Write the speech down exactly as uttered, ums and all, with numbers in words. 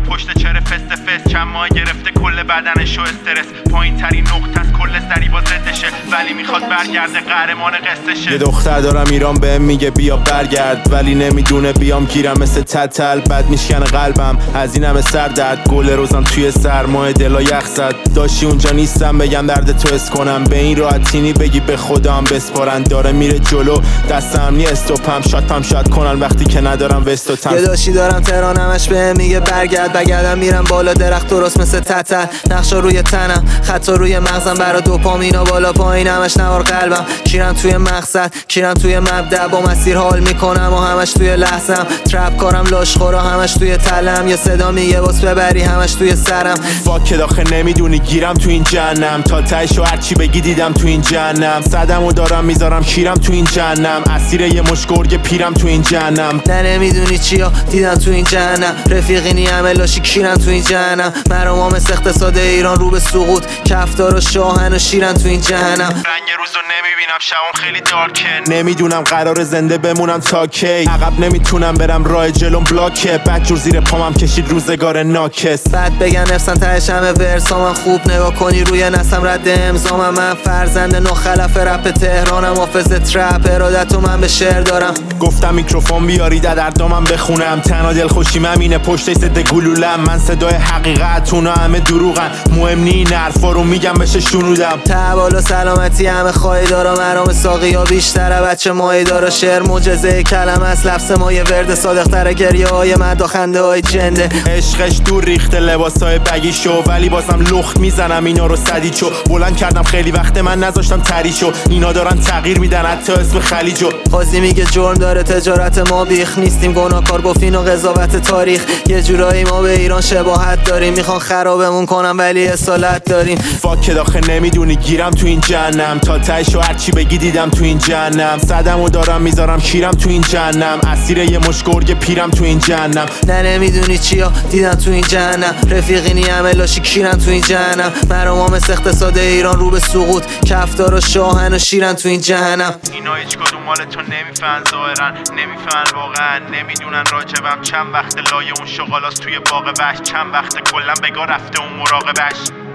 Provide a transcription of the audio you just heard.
پشت چره فست فست چند ماه گرفته کل بدنشو استرس پایین ترین نقطه از کل سری با ضدشه ولی میخواد برگرده قهرمان قصهشه. یه دختر دارم ایران بهم میگه بیا برگرد ولی نمیدونه بیام گیرم مثل تتل بد میشکنه قلبم از این همه سر درد گل روزم توی سرمایه دلا یخ زد داشتی اونجا نیستم بگم درد تو اس کنم به این راحتینی بگی به خودم بسپارن داره میره جلو دستم نی استوپم شاتم شات کنن وقتی که ندارم وست و تم. یه داشتی دارم تهران همش بهم میگه برگرد بگردم میرم بالا درخت درست مثل تتل نقشا روی تنم خطا روی مغزم برا دوپامینا بالا پایین همش نوار قلبم کیرم توی مقصد کیرم توی مبدأ با مسیر حال میکنم و همش توی لحظم ترپ کارم لاشخورا همش توی تلم یه صدا میگه باس ببری همش توی سرم فاک داخل نمیدونی گیرم تو این جهنم تا تهشو هرچی بگی دیدم تو این جهنم صدمو دارم میذارم کیرم تو این جهنم اسیر یه مش گرگ پیرم تو این جهنم. نه نمیدونی چیا دیدم تو این جهنم رفیقینی همه لاشی کیرن تو این جهنم مرام مثل اقتصاد ایران رو به سقوط کفتار و شاهن و شیرن تو این جهنم. رنگ روزو نمیبینم شبم خیلی دارکه نمیدونم قرار زنده بمونم تا کی عقب نمیتونم برم راه جلوم بلاکه بدجور زیر پامم کشید روزگار ناکس بعد بگن نفسن تهش همه ورسامم خوب نگاه کنی روی نسم رد امضامم من فرزند نوخلف رپ تهرانم حافظ ترپ ارادتو من به شعر دارم گفتم میکروفون بیاری در دامم بخونم تنها دلخوشیم همینه پشت صد گلولم من صدای حقیقت اونا همه دروغن مهم نی این حرفا رو میگم بشه شنودم تبالا سلامتی همه خواهی دارم مرام ساقی ها بیشتره بچه ماهی داره شعر معجزه کلمه است لفظ مایه ورد صادق تر گریه های مد و خنده های جنده عشقش دور ریخته لباس های بگی شو ولی بازم لخت میزنم اینا رو سدی چو بلند کردم خیلی وقت من نذاشتم تری شو اینا دارن تغییر میدن حتی اسم خلیجو قاضی میگه جرم داره تجارت ما بیخ نیستیم گناهکار گفتین و قضاوت تاریخ یه جورایی ما به ایران شباهت داریم میخوان خرابمون کنم ولی اصالت داریم فاک داخل نمیدونی گیرم تو این جهنم تا تهشو هرچی بگی دیدم تو این جهنم صدمو دارم میذارم کیرم تو این جهنم اسیر یه مش گرگ پیرم تو این جهنم. نه نمیدونی چیا دیدم تو این جهنم رفیقینی همه لاشی کیرن تو این جهنم مرام مثل اقتصاد ایران رو به سقوط کفتار و شاهن و شیرن تو این جهنم. اینا هیچ کدوم مال تو نمیفهمن ظاهرن نمیفهمن واقعا نمیدونن راجبم چند وقت لایه اون شغالاست توی باغ وحش چند وقت کلا بگا رفته اون مراقبش.